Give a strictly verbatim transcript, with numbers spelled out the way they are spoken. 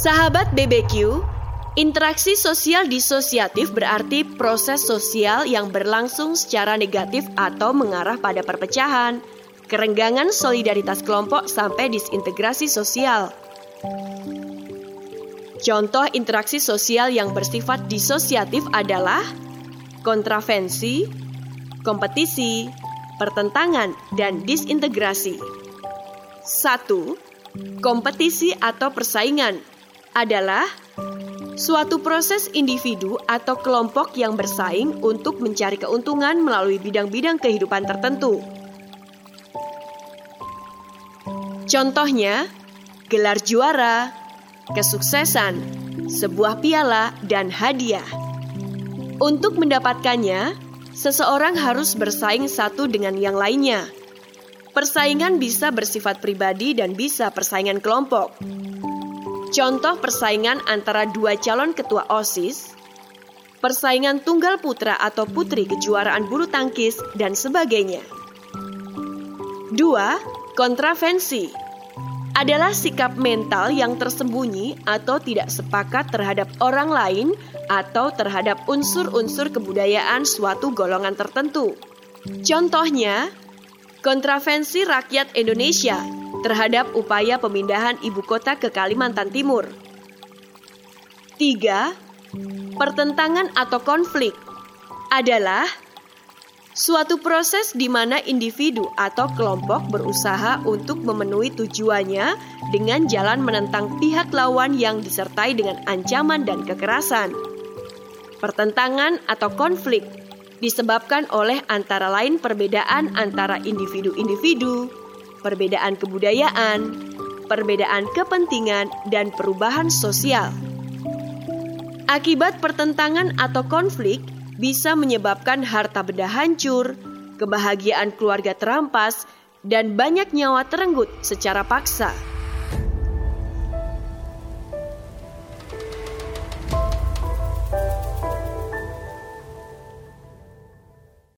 Sahabat B B Q, interaksi sosial disosiatif berarti proses sosial yang berlangsung secara negatif atau mengarah pada perpecahan, kerenggangan solidaritas kelompok sampai disintegrasi sosial. Contoh interaksi sosial yang bersifat disosiatif adalah kontravensi, kompetisi, pertentangan, dan disintegrasi. Satu. Kompetisi atau persaingan adalah suatu proses individu atau kelompok yang bersaing untuk mencari keuntungan melalui bidang-bidang kehidupan tertentu. Contohnya, gelar juara, kesuksesan, sebuah piala, dan hadiah. Untuk mendapatkannya, seseorang harus bersaing satu dengan yang lainnya. Persaingan bisa bersifat pribadi dan bisa persaingan kelompok. Contoh persaingan antara dua calon ketua OSIS, persaingan tunggal putra atau putri kejuaraan bulu tangkis, dan sebagainya. Dua. Kontravensi adalah sikap mental yang tersembunyi atau tidak sepakat terhadap orang lain atau terhadap unsur-unsur kebudayaan suatu golongan tertentu. Contohnya, kontravensi rakyat Indonesia terhadap upaya pemindahan ibu kota ke Kalimantan Timur. Tiga. Pertentangan atau konflik adalah suatu proses di mana individu atau kelompok berusaha untuk memenuhi tujuannya dengan jalan menentang pihak lawan yang disertai dengan ancaman dan kekerasan. Pertentangan atau konflik disebabkan oleh antara lain perbedaan antara individu-individu, perbedaan kebudayaan, perbedaan kepentingan, dan perubahan sosial. Akibat pertentangan atau konflik bisa menyebabkan harta benda hancur, kebahagiaan keluarga terampas, dan banyak nyawa terenggut secara paksa.